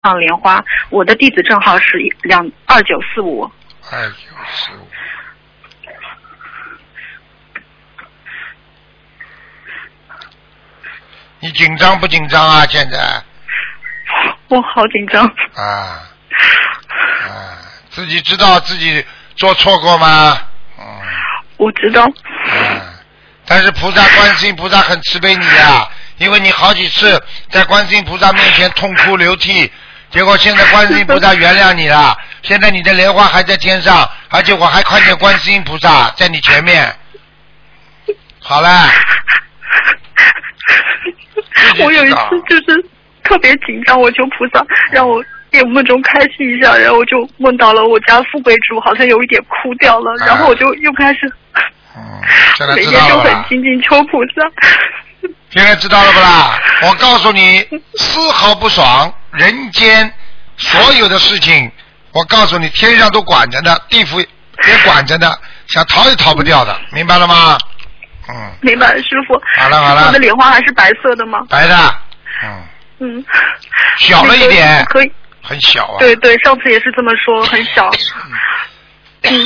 莲花，我的地址证号是2945。 2945。你紧张不紧张啊？现在？ 我好紧张。 自己知道自己做错过吗？ 我知道。 但是观世音菩萨很慈悲你啊，因为你好几次在观世音菩萨面前痛哭流涕，结果现在观世音菩萨原谅你了，现在你的莲花还在天上，而且我还看见观世音菩萨在你前面。好了。 我有一次就是特别紧张，我求菩萨让我在梦中开心一下，然后我就梦到了我家富贵竹好像有一点枯掉了，然后我就又开始每天就很精进求菩萨。 现在知道了不啦？我告诉你，丝毫不爽，人间所有的事情，我告诉你，天上都管着呢，地府也管着呢，想逃也逃不掉的，明白了吗？ 明白，师傅。 好了。 我的莲花还是白色的吗？ 白的。小了一点。 可以。 很小啊。 对，上次也是这么说，很小。